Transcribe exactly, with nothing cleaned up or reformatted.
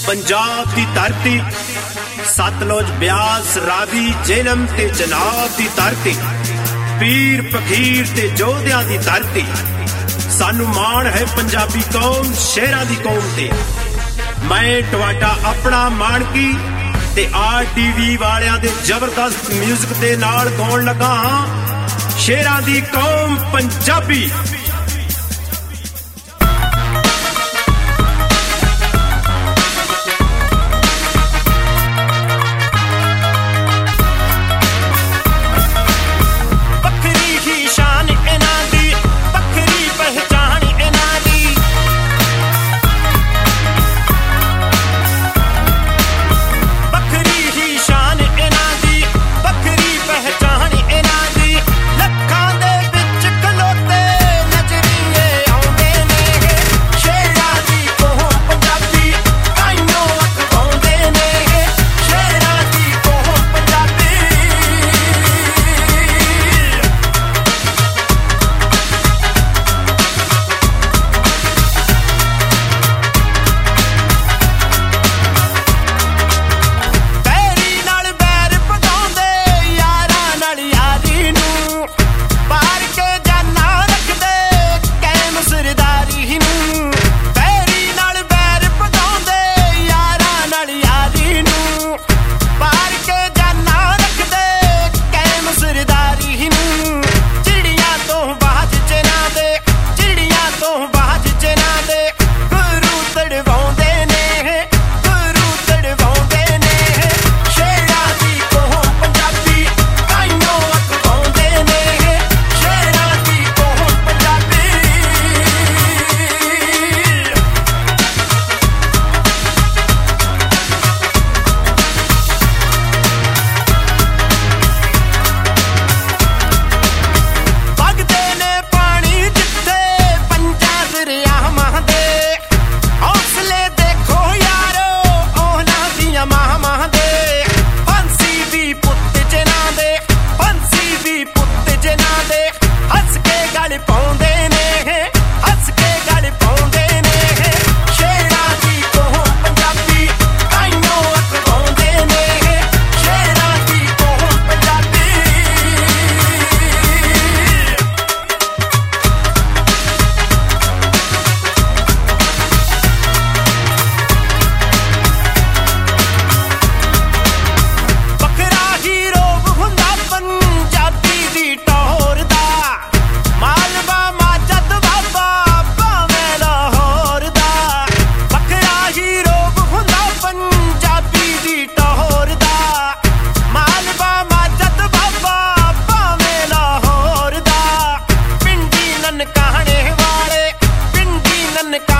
पंजाब दी धरती सतलुज ब्यास रावी जेहलम ते जनाब दी धरती पीर फकीर ते जोधियां दी धरती सानू माण है पंजाबी कौम शेरां दी कौम ते मैं तुहाडा अपना माणकी ते आर टी वी वालियां दे जबरदस्त म्यूजिक दे नाल गाउण लगा हां शेरां दी कौम पंजाबी। कहने वाले पिंडी ननका